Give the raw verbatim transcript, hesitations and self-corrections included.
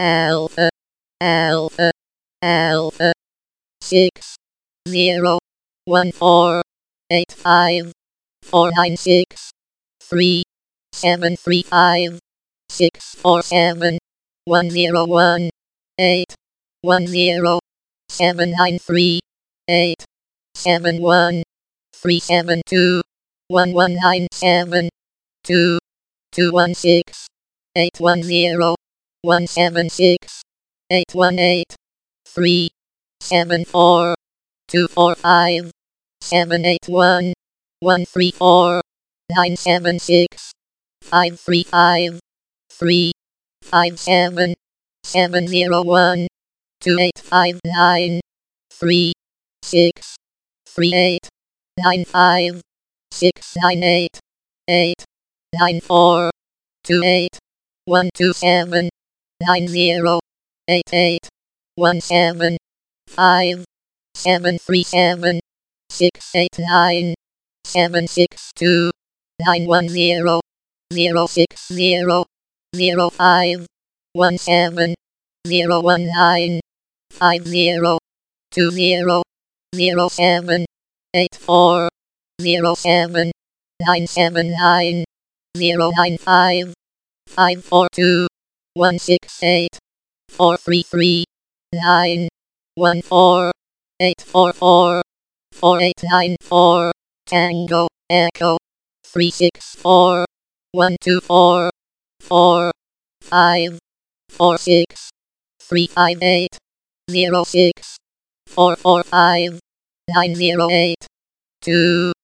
Alpha, Alpha, Alpha, six, zero, one four, eight five, four nine six, three, seven three five, six four seven, one zero one, eight, one zero, seven nine three, eight, seven one, three seven two, one one nine seven, two, two one six, eight one zero, one seven six, eight one eight, three, seven four, two four five, seven eight one, one three four, nine seven six, five three five, three, five seven, seven zero one, two eight five nine, three, six, three eight, nine five, six nine eight, eight, nine four, two eight, one two seven, nine zero, eight eight, one seven, five, seven three seven, six eight nine, seven six two, nine one zero, zero six zero, zero five, one seven, zero one nine, five zero, two zero, zero seven, eight four, zero seven, nine seven nine, zero nine five, five four two, one six eight, four three three, nine, one four, eight four four, four eight nine four, Tango, Echo, three six four, one two four, four, five, four six, three five eight, zero six, four four five, nine zero eight, two.